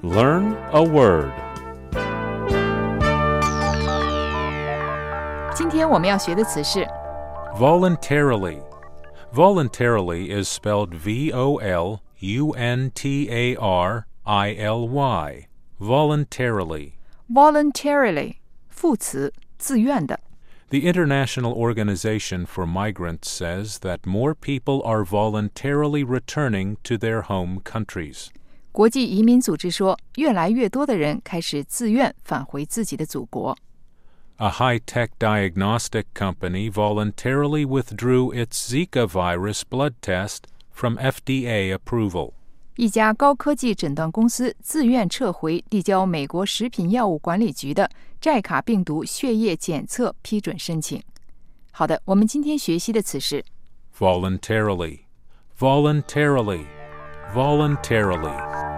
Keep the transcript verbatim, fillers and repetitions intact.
Learn a word. 今天我们要学的词是 Voluntarily. Voluntarily is spelled V O L U N T A R I L Y. Voluntarily. voluntarily 副词，自愿的。 The International Organization for Migrants says that more people are voluntarily returning to their home countries. 国际移民组织说，越来越多的人开始自愿返回自己的祖国。 A high-tech diagnostic company voluntarily withdrew its Zika virus blood test from F D A approval. 一家高科技诊断公司自愿撤回递交美国食品药物管理局的寨卡病毒血液检测批准申请。好的，我们今天学习的词是 Voluntarily. Voluntarily. Voluntarily.